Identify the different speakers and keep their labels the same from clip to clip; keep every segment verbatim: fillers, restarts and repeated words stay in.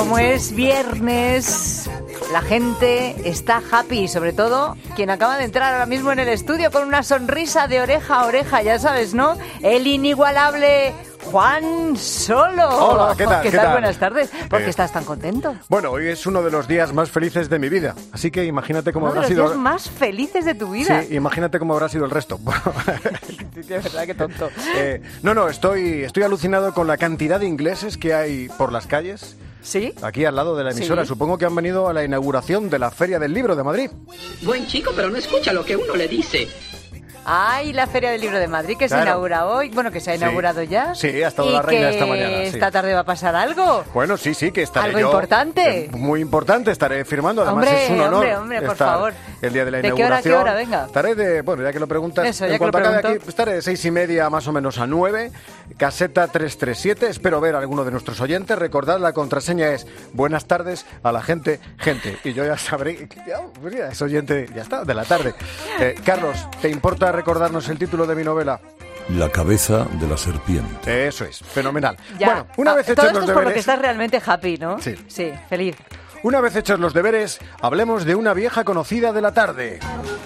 Speaker 1: como es viernes, la gente está happy, sobre todo quien acaba de entrar ahora mismo en el estudio con una sonrisa de oreja a oreja, ya sabes, ¿no? El inigualable Juan Solo.
Speaker 2: Hola, ¿qué tal?
Speaker 1: ¿Qué,
Speaker 2: ¿Qué
Speaker 1: tal?
Speaker 2: tal?
Speaker 1: Buenas tardes. ¿Por qué
Speaker 2: Eh,
Speaker 1: estás tan contento?
Speaker 2: Bueno, hoy es uno de los días más felices de mi vida, así que imagínate cómo
Speaker 1: Uno de
Speaker 2: habrá
Speaker 1: los
Speaker 2: sido...
Speaker 1: días más felices de tu vida.
Speaker 2: Sí, imagínate cómo habrá sido el resto.
Speaker 1: De verdad, qué tonto.
Speaker 2: Eh, no, no, estoy, estoy alucinado con la cantidad de ingleses que hay por las calles.
Speaker 1: ¿Sí?
Speaker 2: Aquí al lado de la emisora.
Speaker 1: Sí.
Speaker 2: Supongo que han venido a la inauguración de la Feria del Libro de Madrid.
Speaker 3: Buen chico, pero no escucha lo que uno le dice.
Speaker 1: Ay, la Feria del Libro de Madrid que
Speaker 2: Claro.
Speaker 1: se inaugura hoy. Bueno, que se ha
Speaker 2: Sí.
Speaker 1: inaugurado ya.
Speaker 2: Sí, ha estado
Speaker 1: y
Speaker 2: la reina
Speaker 1: que
Speaker 2: esta mañana, sí.
Speaker 1: esta tarde va a pasar algo.
Speaker 2: Bueno, sí, sí, que estaré
Speaker 1: ¿Algo
Speaker 2: yo.
Speaker 1: importante?
Speaker 2: eh, Muy importante, estaré firmando. Además
Speaker 1: Hombre,
Speaker 2: es un honor
Speaker 1: hombre, hombre, por
Speaker 2: estar
Speaker 1: favor.
Speaker 2: el día de la
Speaker 1: ¿De qué hora a qué
Speaker 2: inauguración.
Speaker 1: hora? Venga.
Speaker 2: Estaré de, bueno, ya que lo preguntas,
Speaker 1: Eso,
Speaker 2: en
Speaker 1: ya que
Speaker 2: cuanto
Speaker 1: lo
Speaker 2: acabe
Speaker 1: pregunto.
Speaker 2: aquí, estaré de seis y media más o menos a nueve, caseta trescientos treinta y siete. Espero ver a alguno de nuestros oyentes. Recordad, la contraseña es buenas tardes a la gente, gente. Y yo ya sabré, ya, pues ya es oyente, ya está, de la tarde. Eh, Carlos, ¿te importa recordarnos el título de mi novela?
Speaker 4: La cabeza de la serpiente.
Speaker 2: Eso es, fenomenal.
Speaker 1: Ya.
Speaker 2: Bueno, una
Speaker 1: Ah,
Speaker 2: vez
Speaker 1: todo
Speaker 2: hechos
Speaker 1: esto
Speaker 2: los
Speaker 1: es por lo que
Speaker 2: deberes...
Speaker 1: estás realmente happy, ¿no?
Speaker 2: Sí.
Speaker 1: Sí, feliz.
Speaker 2: Una vez hechos los deberes, hablemos de una vieja conocida de la tarde.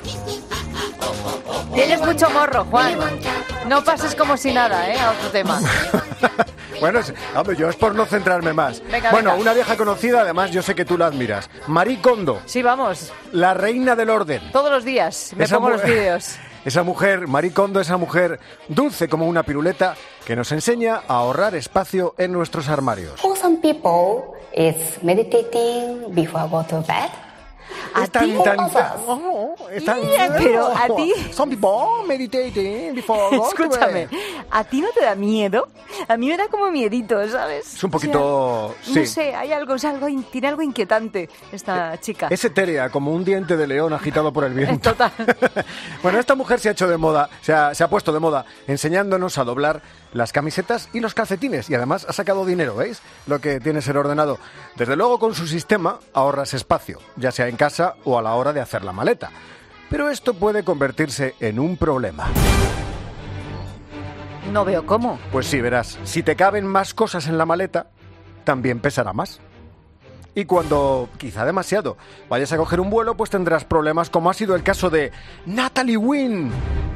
Speaker 1: Tienes mucho morro, Juan. No pases como si nada, ¿eh? A otro tema.
Speaker 2: Bueno, es- hombre, yo es por no centrarme más.
Speaker 1: Venga,
Speaker 2: bueno,
Speaker 1: venga.
Speaker 2: una vieja conocida, además yo sé que tú la admiras. Marie Kondo,
Speaker 1: Sí, vamos.
Speaker 2: la reina del orden.
Speaker 1: Todos los días me
Speaker 2: Esa
Speaker 1: pongo
Speaker 2: mu-
Speaker 1: los vídeos.
Speaker 2: Esa mujer, Marie Kondo, esa mujer dulce como una piruleta que nos enseña a ahorrar espacio en nuestros armarios.
Speaker 5: For some people, it's meditating before go to bed.
Speaker 2: Es tan,
Speaker 1: ti?
Speaker 2: tan,
Speaker 5: Others.
Speaker 2: oh, es tan-
Speaker 1: Yeah, pero a ti-
Speaker 2: Some people meditating before go to
Speaker 1: Escúchame,
Speaker 2: bed.
Speaker 1: ¿a ti no te da miedo? A mí me da como miedito, ¿sabes?
Speaker 2: Es un poquito...
Speaker 1: O sea,
Speaker 2: sí.
Speaker 1: No sé, hay algo, es algo, in- tiene algo inquietante esta chica.
Speaker 2: Es etérea, como un diente de león agitado por el viento.
Speaker 1: Total.
Speaker 2: Bueno, esta mujer se ha hecho de moda, se ha, se ha puesto de moda, enseñándonos a doblar las camisetas y los calcetines. Y además ha sacado dinero, ¿veis? Lo que tiene ser ordenado. Desde luego, con su sistema ahorras espacio, ya sea en casa o a la hora de hacer la maleta. Pero esto puede convertirse en un problema.
Speaker 1: No veo cómo.
Speaker 2: Pues sí, verás, si te caben más cosas en la maleta, también pesará más. Y cuando, quizá demasiado, vayas a coger un vuelo, pues tendrás problemas, como ha sido el caso de Natalie Wynn.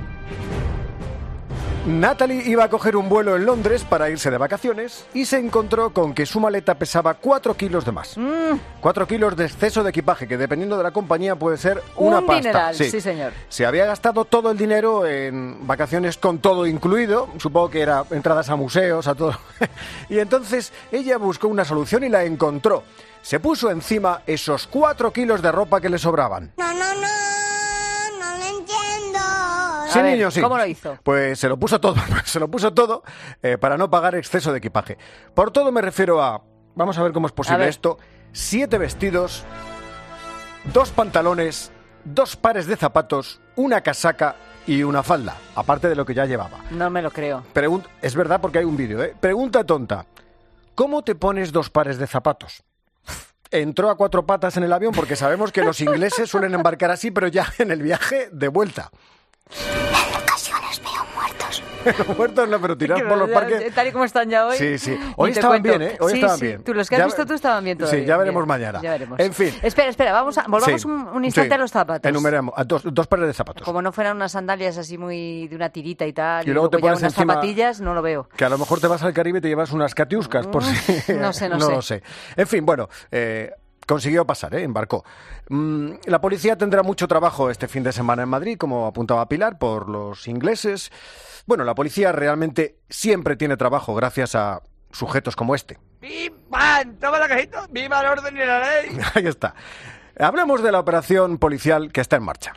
Speaker 2: Natalie iba a coger un vuelo en Londres para irse de vacaciones y se encontró con que su maleta pesaba cuatro kilos de más.
Speaker 1: Mm,
Speaker 2: cuatro kilos de exceso de equipaje, que dependiendo de la compañía puede ser una
Speaker 1: un
Speaker 2: pasta.
Speaker 1: dineral, sí, señor.
Speaker 2: Se había gastado todo el dinero en vacaciones con todo incluido, supongo que era entradas a museos, a todo. Y entonces ella buscó una solución y la encontró. Se puso encima esos cuatro kilos de ropa que le sobraban.
Speaker 6: No, no, no, no lo entiendo.
Speaker 2: Sí,
Speaker 1: A ver,
Speaker 2: niño, sí.
Speaker 1: ¿cómo lo hizo?
Speaker 2: Pues se lo puso todo, se lo puso todo eh, para no pagar exceso de equipaje. Por todo me refiero a, vamos a ver cómo es
Speaker 1: A
Speaker 2: posible
Speaker 1: ver.
Speaker 2: esto, siete vestidos, dos pantalones, dos pares de zapatos, una casaca y una falda, aparte de lo que ya llevaba.
Speaker 1: no me lo creo.
Speaker 2: Pregun- es verdad porque hay un vídeo, ¿eh? Pregunta tonta, ¿cómo te pones dos pares de zapatos? Entró a cuatro patas en el avión porque sabemos que los ingleses suelen embarcar así, pero ya en el viaje de vuelta.
Speaker 6: En ocasiones veo muertos.
Speaker 2: Muertos no, pero tirar por los
Speaker 1: Ya,
Speaker 2: parques...
Speaker 1: Tal y como están ya hoy.
Speaker 2: Sí, sí.
Speaker 1: ni
Speaker 2: Hoy
Speaker 1: te
Speaker 2: estaban
Speaker 1: cuento.
Speaker 2: bien, ¿eh? Hoy
Speaker 1: Sí,
Speaker 2: estaban
Speaker 1: sí.
Speaker 2: bien.
Speaker 1: Tú, los que has
Speaker 2: Ya-
Speaker 1: visto tú estaban bien todavía.
Speaker 2: Sí, ya veremos
Speaker 1: Bien.
Speaker 2: mañana.
Speaker 1: Ya veremos.
Speaker 2: En fin.
Speaker 1: Espera, espera, vamos a, volvamos
Speaker 2: Sí,
Speaker 1: un, un instante
Speaker 2: sí.
Speaker 1: a los zapatos.
Speaker 2: Enumeramos. A dos, dos pares de zapatos.
Speaker 1: Como no fueran unas sandalias así muy de una tirita y tal,
Speaker 2: Y
Speaker 1: y,
Speaker 2: luego
Speaker 1: luego,
Speaker 2: te
Speaker 1: ya
Speaker 2: pones
Speaker 1: unas
Speaker 2: encima-
Speaker 1: zapatillas, no lo veo.
Speaker 2: Que a lo mejor te vas al Caribe y te llevas unas catiuscas, por si...
Speaker 1: no sé, no
Speaker 2: no
Speaker 1: sé.
Speaker 2: lo sé. En fin, bueno... Eh, consiguió pasar, ¿eh? Embarcó. Mm, la policía tendrá mucho trabajo este fin de semana en Madrid, como apuntaba Pilar, por los ingleses. Bueno, la policía realmente siempre tiene trabajo gracias a sujetos como este.
Speaker 7: ¡Pim, pam! ¡Toma la cajita! ¡Viva el orden y la ley!
Speaker 2: Ahí está. Hablemos de la operación policial que está en marcha.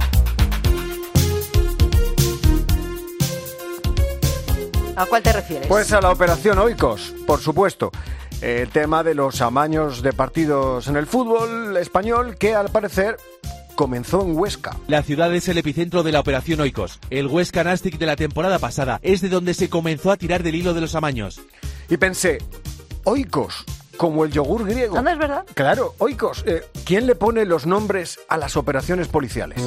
Speaker 1: ¿A cuál te refieres?
Speaker 2: Pues a la operación Oikos, por supuesto. El tema de los amaños de partidos en el fútbol español que al parecer comenzó en Huesca.
Speaker 8: La ciudad es el epicentro de la operación Oikos. El Huesca Nastic de la temporada pasada es de donde se comenzó a tirar del hilo de los amaños.
Speaker 2: Y pensé, Oikos, como el yogur griego.
Speaker 1: ¿Dónde es verdad?
Speaker 2: Claro, Oikos. Eh, ¿Quién le pone los nombres a las operaciones policiales?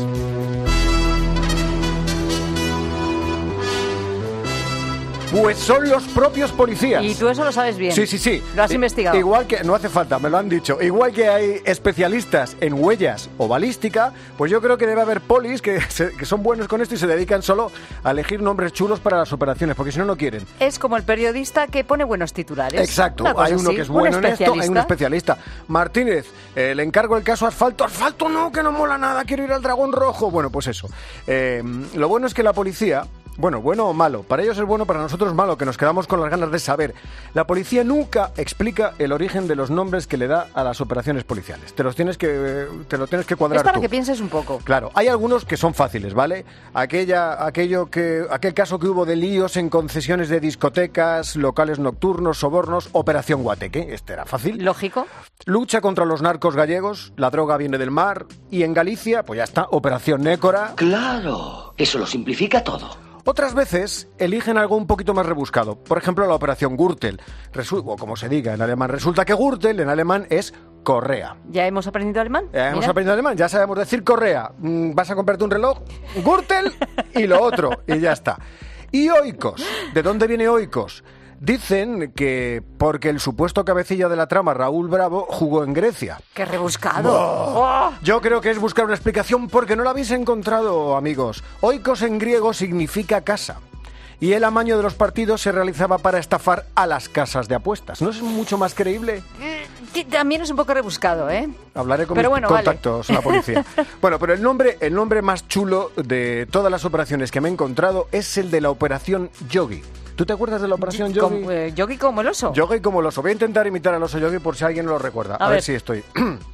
Speaker 2: Pues son los propios policías.
Speaker 1: Y tú eso lo sabes bien.
Speaker 2: Sí, sí, sí.
Speaker 1: Lo has
Speaker 2: I-
Speaker 1: investigado.
Speaker 2: Igual que, no hace falta, me lo han dicho. Igual que hay especialistas en huellas o balística, pues yo creo que debe haber polis que, se- que son buenos con esto y se dedican solo a elegir nombres chulos para las operaciones, porque si no, no quieren.
Speaker 1: Es como el periodista que pone buenos titulares.
Speaker 2: Exacto,
Speaker 1: Una cosa
Speaker 2: hay uno
Speaker 1: así,
Speaker 2: que es
Speaker 1: un
Speaker 2: bueno en esto, hay un
Speaker 1: especialista.
Speaker 2: especialista. Martínez, eh, le encargo el caso asfalto. Asfalto no, que no mola nada, quiero ir al Dragón Rojo. Bueno, pues eso. Eh, lo bueno es que la policía... Bueno, bueno o malo. Para ellos es bueno, para nosotros es malo, que nos quedamos con las ganas de saber. La policía nunca explica el origen de los nombres que le da a las operaciones policiales. Te los tienes que, te lo tienes que cuadrar
Speaker 1: Es para
Speaker 2: tú.
Speaker 1: que pienses un poco.
Speaker 2: Claro, hay algunos que son fáciles, ¿vale? Aquella, aquello que, aquel caso que hubo de líos en concesiones de discotecas, locales nocturnos, sobornos, Operación Guateque. Este era fácil.
Speaker 1: Lógico.
Speaker 2: Lucha contra los narcos gallegos, la droga viene del mar. Y en Galicia, pues ya está, Operación Nécora.
Speaker 9: Claro, eso lo simplifica todo.
Speaker 2: Otras veces eligen algo un poquito más rebuscado. Por ejemplo, la Operación Gürtel. Resu- o como se diga en alemán. Resulta que Gürtel en alemán es correa.
Speaker 1: ¿Ya hemos aprendido alemán?
Speaker 2: Ya hemos
Speaker 1: Mira.
Speaker 2: aprendido alemán, ya sabemos decir correa. Mm, Vas a comprarte un reloj, Gürtel y lo otro, y ya está. Y oikos. ¿De dónde viene oikos? Dicen que porque el supuesto cabecilla de la trama, Raúl Bravo, jugó en Grecia.
Speaker 1: ¡Qué rebuscado!
Speaker 2: Oh. Yo creo que es buscar una explicación porque no la habéis encontrado, amigos. Oikos en griego significa casa. Y el amaño de los partidos se realizaba para estafar a las casas de apuestas. ¿No es mucho más creíble?
Speaker 1: Sí, también es un poco rebuscado, ¿eh?
Speaker 2: Hablaré con
Speaker 1: Pero
Speaker 2: mis
Speaker 1: bueno, vale.
Speaker 2: contactos en la policía. Bueno, pero el nombre, el nombre más chulo de todas las operaciones que me he encontrado es el de la Operación Yogi. ¿Tú te acuerdas de la Operación Yogi?
Speaker 1: Como, eh, Yogi como el oso.
Speaker 2: Yogi como el oso. Voy a intentar imitar al oso Yogi por si alguien no lo recuerda. A,
Speaker 1: A
Speaker 2: ver.
Speaker 1: ver.
Speaker 2: si estoy...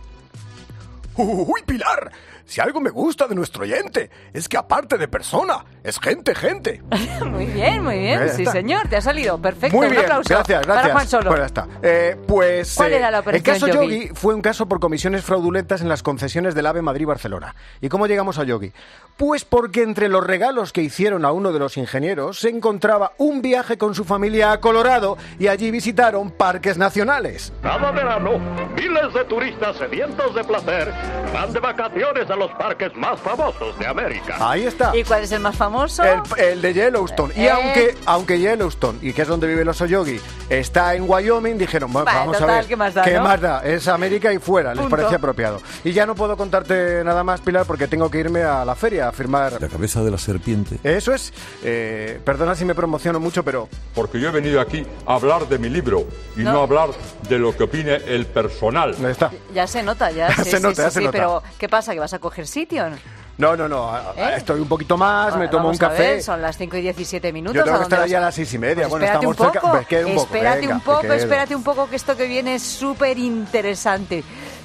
Speaker 2: ¡Uy, Pilar! Si algo me gusta de nuestro oyente es que aparte de persona, es gente, gente.
Speaker 1: Muy bien, muy bien.
Speaker 2: Ya
Speaker 1: Sí,
Speaker 2: está.
Speaker 1: señor, te ha salido. Perfecto.
Speaker 2: Muy
Speaker 1: Un
Speaker 2: bien,
Speaker 1: aplauso
Speaker 2: gracias, gracias.
Speaker 1: para Juan Solo.
Speaker 2: Pues ya está. Eh, pues,
Speaker 1: ¿Cuál
Speaker 2: eh,
Speaker 1: era la
Speaker 2: el
Speaker 1: operación
Speaker 2: caso
Speaker 1: Yogi?
Speaker 2: Yogi fue un caso por comisiones fraudulentas en las concesiones del AVE Madrid-Barcelona. ¿Y cómo llegamos a Yogi? Pues porque entre los regalos que hicieron a uno de los ingenieros se encontraba un viaje con su familia a Colorado y allí visitaron parques nacionales.
Speaker 10: Cada verano, miles de turistas sedientos de placer van de vacaciones a los parques más famosos de América.
Speaker 2: Ahí está.
Speaker 1: ¿Y cuál es el más famoso?
Speaker 2: El, el de Yellowstone. Y
Speaker 1: Eh.
Speaker 2: aunque, aunque Yellowstone, y que es donde vive el oso Yogi, está en Wyoming, dijeron, bueno,
Speaker 1: Vale,
Speaker 2: vamos
Speaker 1: total,
Speaker 2: a ver,
Speaker 1: ¿qué más da, no?
Speaker 2: más da? Es América y fuera, les
Speaker 1: Punto.
Speaker 2: parecía apropiado. Y ya no puedo contarte nada más, Pilar, porque tengo que irme a la feria a firmar...
Speaker 4: La cabeza de la serpiente.
Speaker 2: Eso es. Eh, perdona si me promociono mucho, pero...
Speaker 11: Porque yo he venido aquí a hablar de mi libro y no,
Speaker 1: No.
Speaker 11: a hablar de lo que opine el personal.
Speaker 2: Ahí está.
Speaker 1: Ya se nota, ya.
Speaker 2: Se
Speaker 1: sí, sí,
Speaker 2: nota,
Speaker 1: sí,
Speaker 2: ya se
Speaker 1: sí,
Speaker 2: nota.
Speaker 1: Pero, ¿qué pasa? ¿Que vas a coger sitio?
Speaker 2: No, no, no. a-
Speaker 1: ¿Eh?
Speaker 2: Estoy un poquito más, me
Speaker 1: Vamos
Speaker 2: tomo un
Speaker 1: a
Speaker 2: café.
Speaker 1: ver, son las cinco y diecisiete minutos.
Speaker 2: Yo tengo
Speaker 1: ¿a
Speaker 2: que
Speaker 1: dónde
Speaker 2: estar
Speaker 1: vas?
Speaker 2: allá a las seis y media.
Speaker 1: Pues
Speaker 2: Bueno,
Speaker 1: espérate
Speaker 2: estamos
Speaker 1: un
Speaker 2: cerca.
Speaker 1: poco,
Speaker 2: Pues queda un poco,
Speaker 1: espérate
Speaker 2: venga,
Speaker 1: un poco,
Speaker 2: que quedo.
Speaker 1: espérate un poco, que esto que viene es súper interesante.